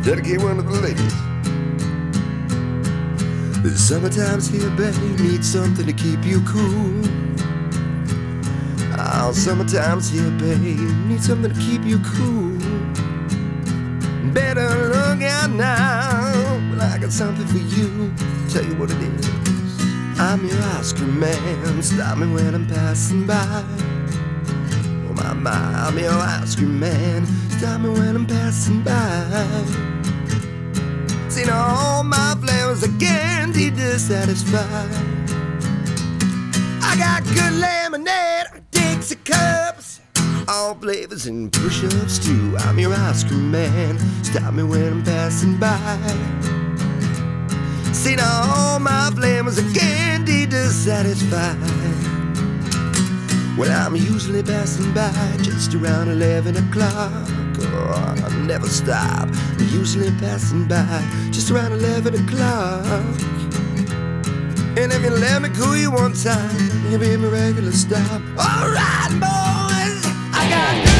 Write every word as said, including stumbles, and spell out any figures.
dedicate one to the ladies. The summertime's here, babe, need something to keep you cool. Oh, summertime's here, babe, need something to keep you cool. Better look out now, well, I got something for you. Tell you what it is. I'm your ice cream man, stop me when I'm passing by. Oh my, my, I'm your ice cream man, stop me when I'm passing by. Seen all my flavors are guaranteed to satisfy. I got good lemonade, Dixie cups, all flavors and push-ups too. I'm your ice cream man, stop me when I'm passing by. Seen all my flavors are guaranteed to satisfy. Well, I'm usually passing by just around eleven o'clock. Oh, I never stop. I'm usually passing by just around eleven o'clock. And if you let me cool you one time, you'll be my regular stop. All right, boys, I got